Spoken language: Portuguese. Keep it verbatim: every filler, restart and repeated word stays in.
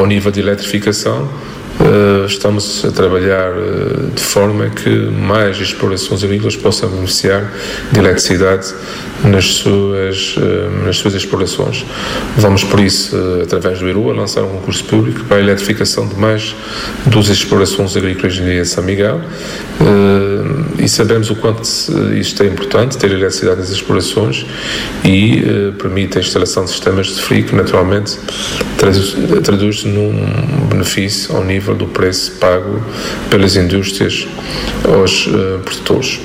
ao nível de eletrificação, Uh, estamos a trabalhar uh, de forma que mais explorações agrícolas possam beneficiar de eletricidade nas suas, uh, nas suas explorações. Vamos, por isso, uh, através do IRUA, lançar um concurso público para a eletrificação de mais duas explorações agrícolas em São Miguel, uh, e sabemos o quanto isto é importante, ter eletricidade nas explorações, e uh, permite a instalação de sistemas de frio que, naturalmente, traduz, traduz num benefício ao nível do preço pago pelas indústrias aos uh, produtores.